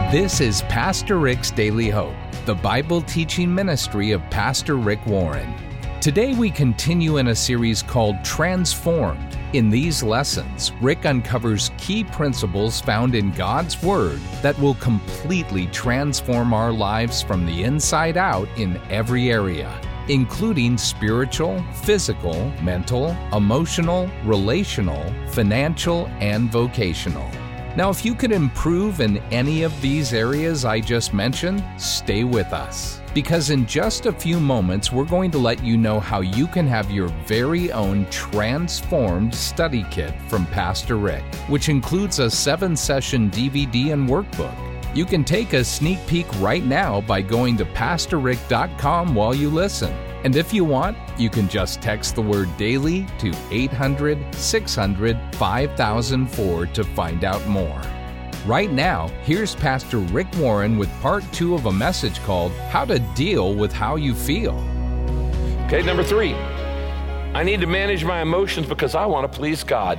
This is Pastor Rick's Daily Hope, the Bible teaching ministry of Pastor Rick Warren. Today we continue in a series called Transformed. In these lessons, Rick uncovers key principles found in God's Word that will completely transform our lives from the inside out in every area, including spiritual, physical, mental, emotional, relational, financial, and vocational. Now, if you could improve in any of these areas I just mentioned, stay with us. Because in just a few moments, we're going to let you know how you can have your very own transformed study kit from Pastor Rick, which includes a 7-session DVD and workbook. You can take a sneak peek right now by going to PastorRick.com while you listen. And if you want, you can just text the word DAILY to 800-600-5004 to find out more. Right now, here's Pastor Rick Warren with part 2 of a message called How to Deal with How You Feel. Okay, number 3. I need to manage my emotions because I want to please God.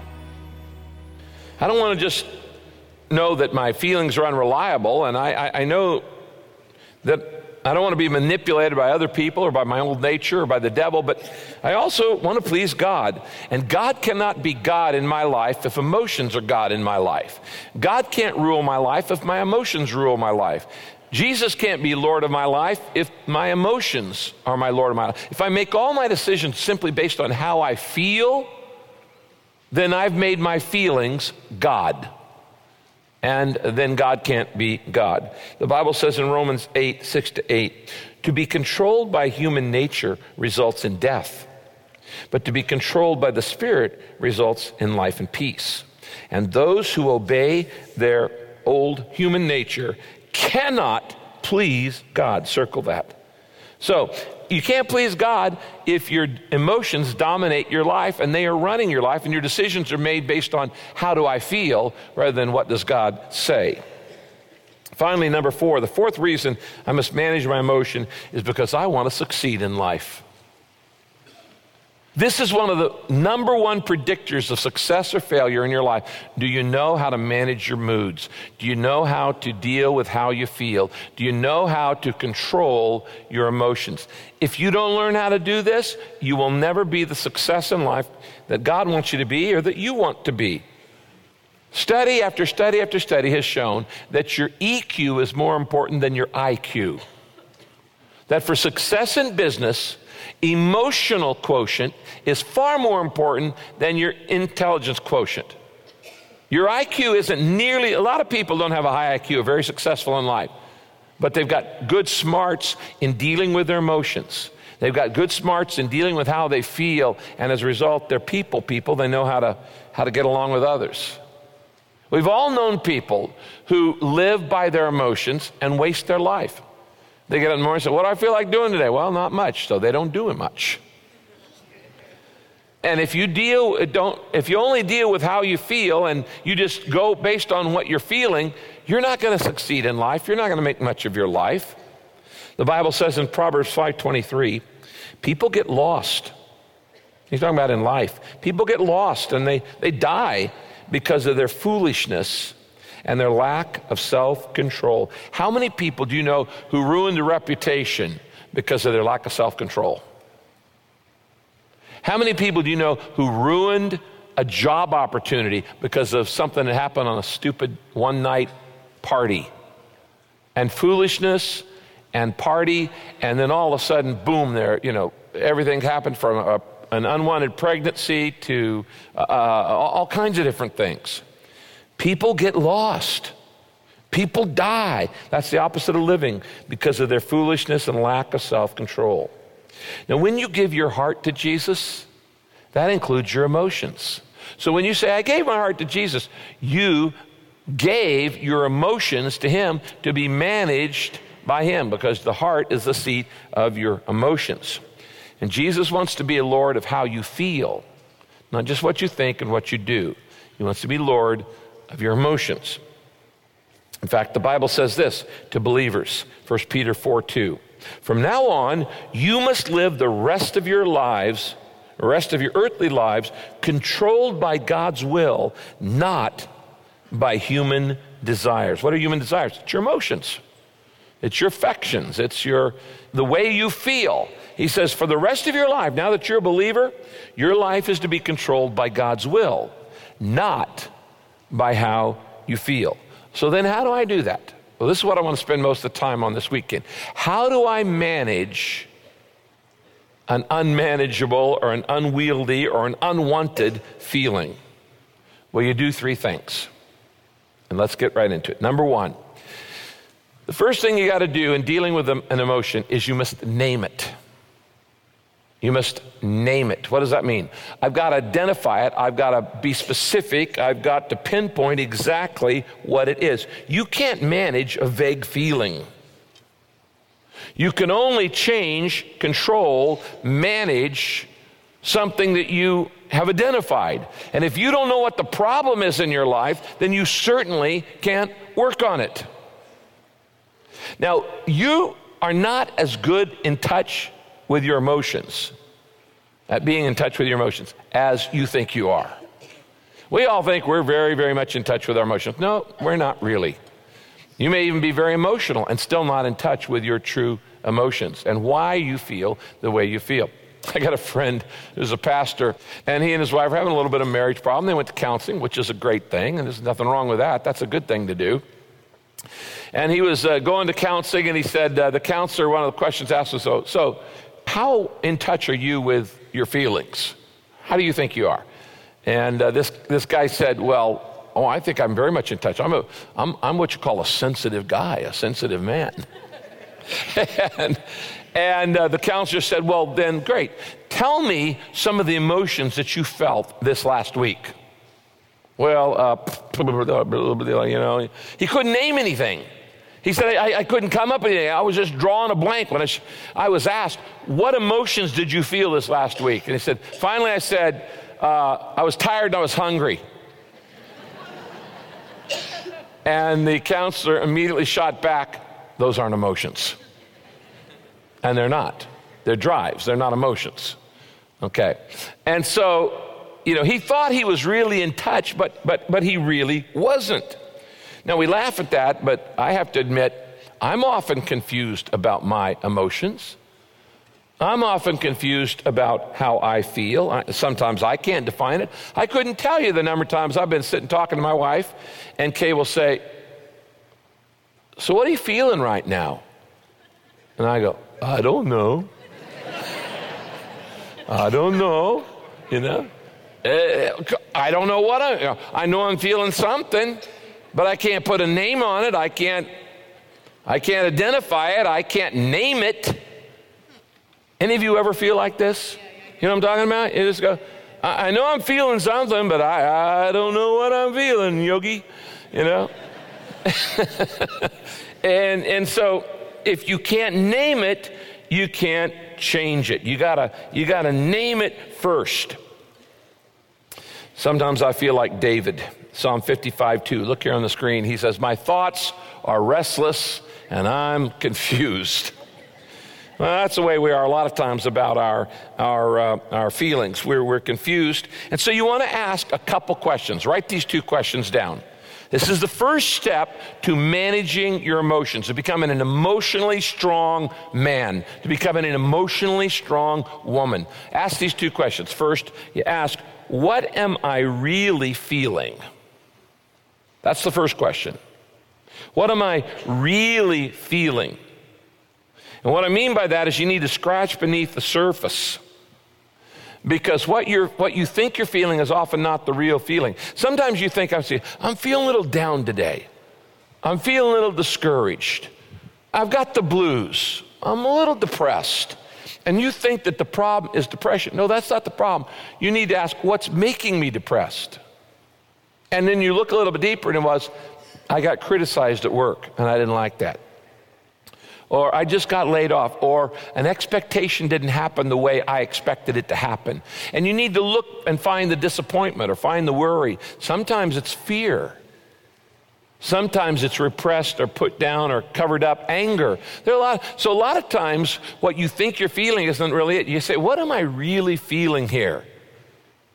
I don't want to just know that my feelings are unreliable, and I know that I don't want to be manipulated by other people or by my old nature or by the devil, but I also want to please God. And God cannot be God in my life if emotions are God in my life. God can't rule my life if my emotions rule my life. Jesus can't be Lord of my life if my emotions are my Lord of my life. If I make all my decisions simply based on how I feel, then I've made my feelings God. And then God can't be God. The Bible says in Romans 8:6-8, to be controlled by human nature results in death, but to be controlled by the Spirit results in life and peace. And those who obey their old human nature cannot please God. Circle that. So, you can't please God if your emotions dominate your life and they are running your life and your decisions are made based on how do I feel rather than what does God say. Finally, number 4, the fourth reason I must manage my emotion is because I want to succeed in life. This is one of the number one predictors of success or failure in your life. Do you know how to manage your moods? Do you know how to deal with how you feel? Do you know how to control your emotions? If you don't learn how to do this, you will never be the success in life that God wants you to be or that you want to be. Study after study after study has shown that your EQ is more important than your IQ. That for success in business, emotional quotient is far more important than your intelligence quotient. Your IQ isn't nearly, a lot of people don't have a high IQ, are very successful in life, but they've got good smarts in dealing with their emotions. They've got good smarts in dealing with how they feel, and as a result, they're people. They know how to get along with others. We've all known people who live by their emotions and waste their life. They get up in the morning and say, what do I feel like doing today? Well, not much, so they don't do it much. And if you only deal with how you feel and you just go based on what you're feeling, you're not going to succeed in life. You're not going to make much of your life. The Bible says in Proverbs 5:23, people get lost. He's talking about in life. People get lost and they die because of their foolishness and their lack of self-control. How many people do you know who ruined a reputation because of their lack of self-control? How many people do you know who ruined a job opportunity because of something that happened on a stupid one-night party? And foolishness and party, and then all of a sudden, boom, everything happened from an unwanted pregnancy to all kinds of different things. People get lost. People die. That's the opposite of living because of their foolishness and lack of self-control. Now, when you give your heart to Jesus, that includes your emotions. So when you say, I gave my heart to Jesus, you gave your emotions to Him to be managed by Him because the heart is the seat of your emotions. And Jesus wants to be a Lord of how you feel, not just what you think and what you do. He wants to be Lord of your emotions. In fact, the Bible says this to believers, 1 Peter 4:2. From now on, you must live the rest of your earthly lives, controlled by God's will, not by human desires. What are human desires? It's your emotions. It's your affections. It's the way you feel. He says, for the rest of your life, now that you're a believer, your life is to be controlled by God's will, not by how you feel. So then how do I do that? Well, this is what I want to spend most of the time on this weekend. How do I manage an unmanageable or an unwieldy or an unwanted feeling? Well, you do three things. And let's get right into it. Number one, the first thing you got to do in dealing with an emotion is you must name it. You must name it. What does that mean? I've got to identify it. I've got to be specific. I've got to pinpoint exactly what it is. You can't manage a vague feeling. You can only change, control, manage something that you have identified. And if you don't know what the problem is in your life, then you certainly can't work on it. Now, you are not as good in touch with your emotions, at being in touch with your emotions, as you think you are. We all think we're very, very much in touch with our emotions. No, we're not really. You may even be very emotional and still not in touch with your true emotions and why you feel the way you feel. I got a friend who's a pastor, and he and his wife are having a little bit of a marriage problem. They went to counseling, which is a great thing, and there's nothing wrong with that. That's a good thing to do. And he was going to counseling, and he said, the counselor, one of the questions asked was, so how in touch are you with your feelings? How do you think you are? And this guy said, I think I'm very much in touch. I'm what you call a sensitive guy, a sensitive man. and the counselor said, well, then great. Tell me some of the emotions that you felt this last week. Well, he couldn't name anything. He said, I couldn't come up with anything. I was just drawing a blank when I was asked, what emotions did you feel this last week? And he said, finally I said, I was tired and I was hungry. And the counselor immediately shot back, those aren't emotions. And they're not. They're drives. They're not emotions. Okay. And so, he thought he was really in touch, but he really wasn't. Now, we laugh at that, but I have to admit, I'm often confused about my emotions. I'm often confused about how I feel. Sometimes I can't define it. I couldn't tell you the number of times I've been sitting talking to my wife, and Kay will say, so what are you feeling right now? And I go, I don't know. I don't know, I don't know what I know I'm feeling something, but I can't put a name on it. I can't identify it. I can't name it. Any of you ever feel like this? You know what I'm talking about? You just go, I know I'm feeling something, but I don't know what I'm feeling, Yogi, And so if you can't name it, you can't change it. You gotta name it first. Sometimes I feel like David, Psalm 55:2. Look here on the screen. He says, my thoughts are restless and I'm confused. Well, that's the way we are a lot of times about our feelings. We're confused. And so you want to ask a couple questions. Write these two questions down. This is the first step to managing your emotions, to becoming an emotionally strong man, to becoming an emotionally strong woman. Ask these two questions. First, you ask, what am I really feeling? That's the first question. What am I really feeling? And what I mean by that is you need to scratch beneath the surface. Because what you think you're feeling is often not the real feeling. Sometimes you think, I'm feeling a little down today. I'm feeling a little discouraged. I've got the blues. I'm a little depressed. And you think that the problem is depression. No, that's not the problem. You need to ask, what's making me depressed? And then you look a little bit deeper, and it was, I got criticized at work, and I didn't like that. Or I just got laid off, or an expectation didn't happen the way I expected it to happen. And you need to look and find the disappointment or find the worry. Sometimes it's fear. Sometimes it's repressed or put down or covered up anger. So a lot of times what you think you're feeling isn't really it. You say, what am I really feeling here?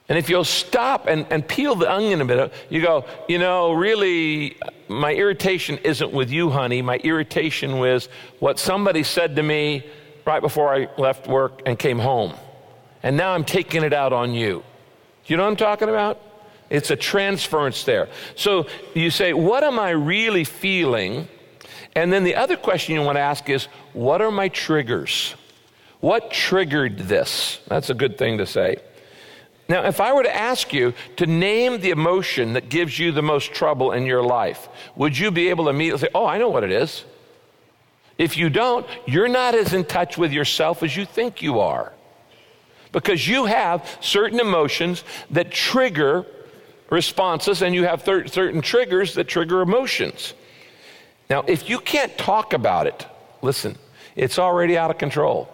And if you'll stop and peel the onion a bit, you go, really, my irritation isn't with you, honey. My irritation was what somebody said to me right before I left work and came home. And now I'm taking it out on you. Do you know what I'm talking about? It's a transference there. So you say, what am I really feeling? And then the other question you want to ask is, what are my triggers? What triggered this? That's a good thing to say. Now, if I were to ask you to name the emotion that gives you the most trouble in your life, would you be able to immediately say, oh, I know what it is? If you don't, you're not as in touch with yourself as you think you are. Because you have certain emotions that trigger responses, and you have certain triggers that trigger emotions. Now, if you can't talk about it, listen, it's already out of control.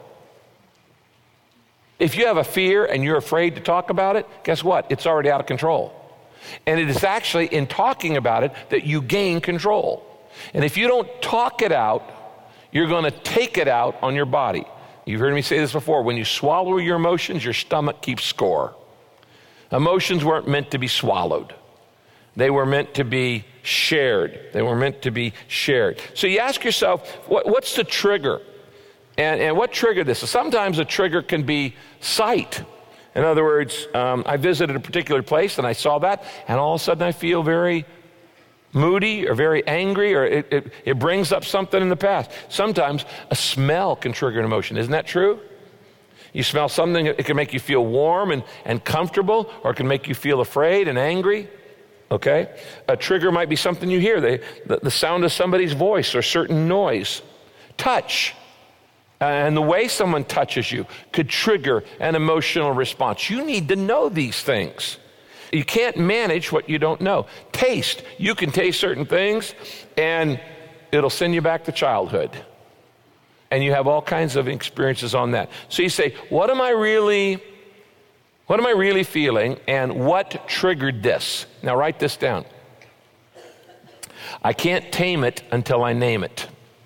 If you have a fear and you're afraid to talk about it, guess what? It's already out of control. And it is actually in talking about it that you gain control. And if you don't talk it out, you're going to take it out on your body. You've heard me say this before. When you swallow your emotions, your stomach keeps score. Emotions weren't meant to be swallowed. They were meant to be shared. They were meant to be shared. So you ask yourself, what's the trigger? And what triggered this? Sometimes a trigger can be sight. In other words, I visited a particular place and I saw that, and all of a sudden I feel very moody or very angry, or it brings up something in the past. Sometimes a smell can trigger an emotion. Isn't that true? You smell something, it can make you feel warm and comfortable, or it can make you feel afraid and angry. Okay? A trigger might be something you hear, the sound of somebody's voice or certain noise. Touch. And the way someone touches you could trigger an emotional response. You need to know these things. You can't manage what you don't know. Taste. You can taste certain things, and it'll send you back to childhood. And you have all kinds of experiences on that. So you say, what am I really feeling, and what triggered this? Now write this down. I can't tame it until I name it.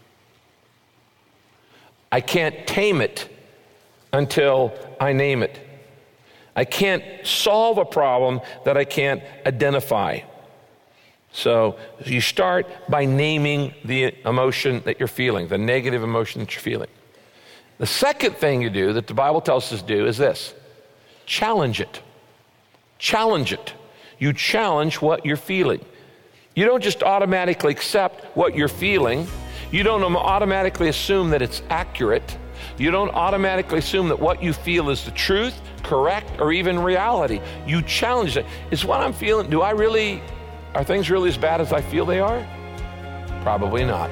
I can't tame it until I name it. I can't solve a problem that I can't identify. So you start by naming the emotion that you're feeling, the negative emotion that you're feeling. The second thing you do that the Bible tells us to do is this: challenge it. Challenge it. You challenge what you're feeling. You don't just automatically accept what you're feeling. You don't automatically assume that it's accurate. You don't automatically assume that what you feel is the truth, correct, or even reality. You challenge it. Is what I'm feeling, are things really as bad as I feel they are? Probably not.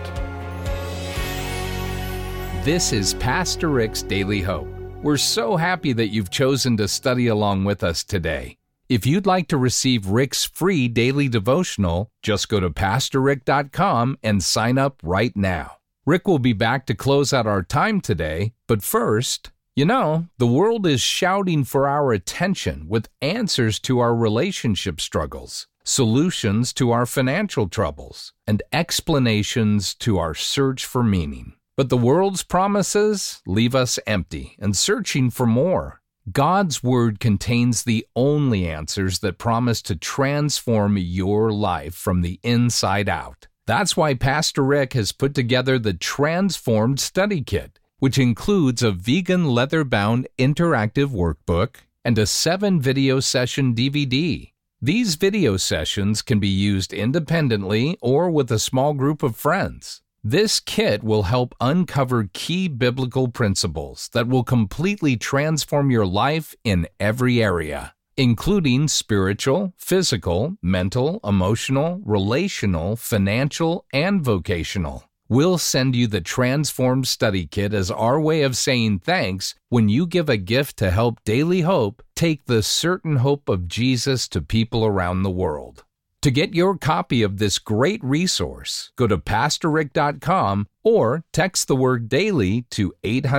This is Pastor Rick's Daily Hope. We're so happy that you've chosen to study along with us today. If you'd like to receive Rick's free daily devotional, just go to PastorRick.com and sign up right now. Rick will be back to close out our time today, but first, the world is shouting for our attention with answers to our relationship struggles, solutions to our financial troubles, and explanations to our search for meaning. But the world's promises leave us empty and searching for more. God's Word contains the only answers that promise to transform your life from the inside out. That's why Pastor Rick has put together the Transformed Study Kit, which includes a vegan leather-bound interactive workbook and a 7-video session DVD. These video sessions can be used independently or with a small group of friends. This kit will help uncover key biblical principles that will completely transform your life in every area, including spiritual, physical, mental, emotional, relational, financial, and vocational. We'll send you the Transformed Study Kit as our way of saying thanks when you give a gift to help Daily Hope take the certain hope of Jesus to people around the world. To get your copy of this great resource, go to PastorRick.com or text the word DAILY to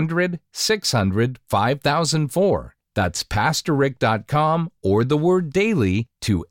800-600-5004. That's PastorRick.com or the word DAILY to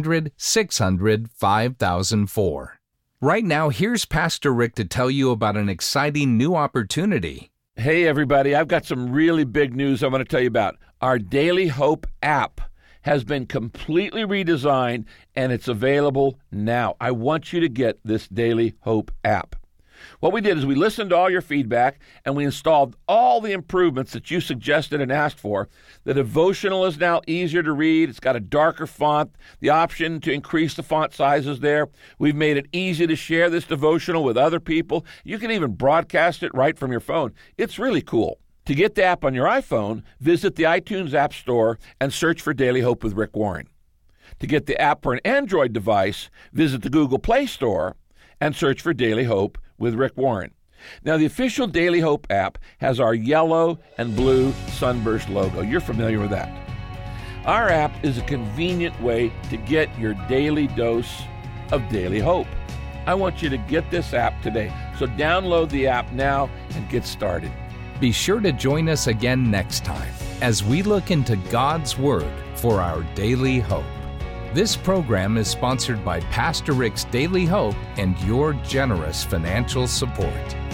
800-600-5004. Right now, here's Pastor Rick to tell you about an exciting new opportunity. Hey, everybody, I've got some really big news I want to tell you about. Our Daily Hope app has been completely redesigned, and it's available now. I want you to get this Daily Hope app. What we did is we listened to all your feedback, and we installed all the improvements that you suggested and asked for. The devotional is now easier to read. It's got a darker font. The option to increase the font size is there. We've made it easy to share this devotional with other people. You can even broadcast it right from your phone. It's really cool. To get the app on your iPhone, visit the iTunes App Store and search for Daily Hope with Rick Warren. To get the app for an Android device, visit the Google Play Store and search for Daily Hope with Rick Warren. Now, the official Daily Hope app has our yellow and blue sunburst logo. You're familiar with that. Our app is a convenient way to get your daily dose of Daily Hope. I want you to get this app today. So download the app now and get started. Be sure to join us again next time as we look into God's Word for our daily hope. This program is sponsored by Pastor Rick's Daily Hope and your generous financial support.